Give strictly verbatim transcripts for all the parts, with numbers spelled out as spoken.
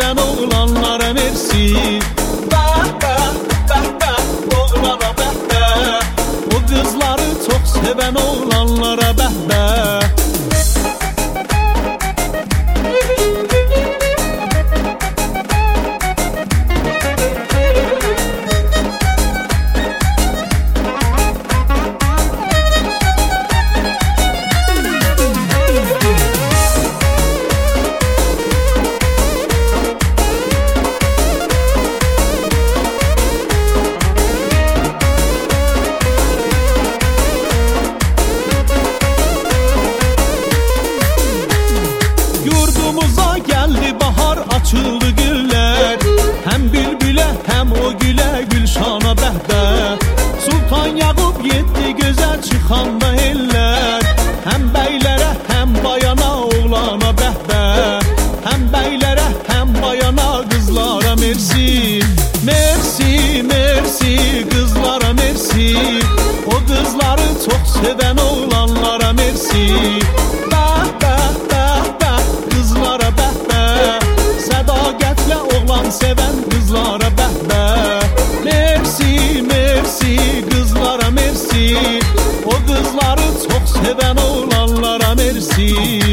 seven oğlanlara mersi. Bəh, bəh, bəh, bəh, oğlana bəh, bəh. O kızları çok seven oğlanlara bəh, bəh. Açıldı güller, hem bülbüle hem o güle Gülşana bəh, bəh. Sultan Yaqub yetti göze çıkanda eller, hem beylere hem bayana oğlana bəh, bəh. Hem beylere hem bayana kızlara mersi. Mersi, mersi kızlara mersi. O kızları çok seven oğlanlara mersi. Bəh, bəh, bəh, bəh kızlara bəh, bəh. Sədaqətlə oğlan seven kızlara bəh, bəh. Mersi, mersi kızlara mersi. O kızları çok seven oğlanlara mersi.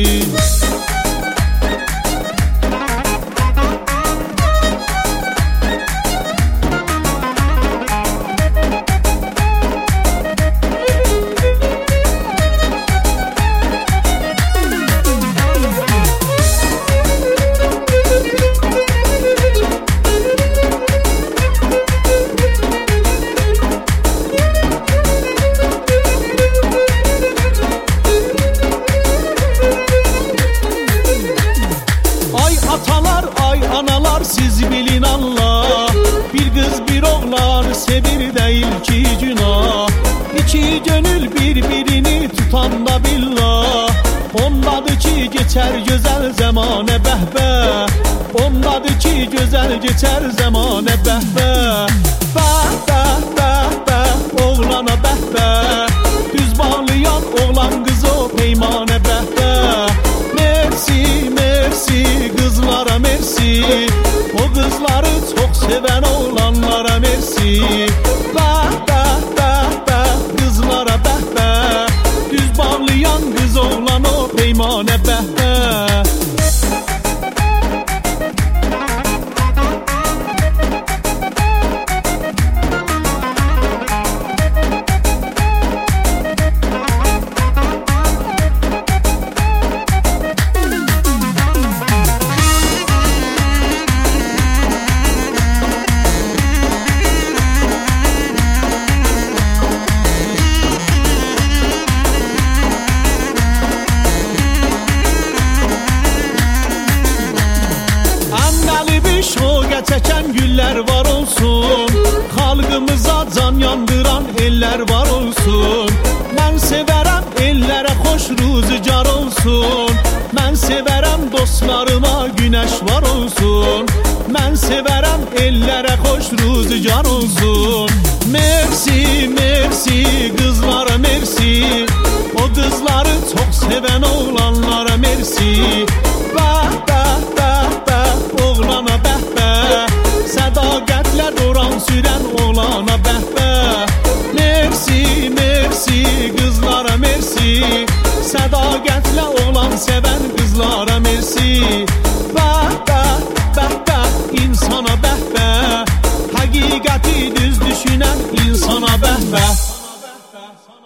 Atalar, ay analar siz bilin Allah. Bir kız bir oğlan sevir değil ki günah. İki gönül birbirini tutan da billah. Ondadır ki geçer güzel zamane bəh, bəh. Ondadır ki güzel geçer zamane bəh, bəh. Bəh, bəh, bəh, bəh oğlana bəh, bəh. Düz bağlayan oğlan kız o peymane bəh, bəh. Mersi, mersi kızlara mersi. O kızları çok seven oğlanlara mersi. Bəh, bəh, bəh, bəh kızlara bəh, bəh. Düz bağlayan kız oğlan o peymane bəh, bəh. Çeken güller var olsun, halkımıza can yandıran eller var olsun. Ben severem ellere hoş rüzgar olsun. Ben severem dostlarıma güneş var olsun. Ben severem ellere hoş rüzgar olsun. Mersi, mersi kızlara mersi. O kızları çok seven oğlanlara mersi. Bəh, bəh, bəh, bəh oğlana bəh, bəh. Sədaqətlə duran sürən oğlana bəh, bəh. Mersi, mersi kızlara mersi. Sədaqətlə oğlan seven kızlara mersi. Bəh, bəh, bəh, bəh insana bəh, bəh. Həqiqəti düz düşünən insana bəh, bəh.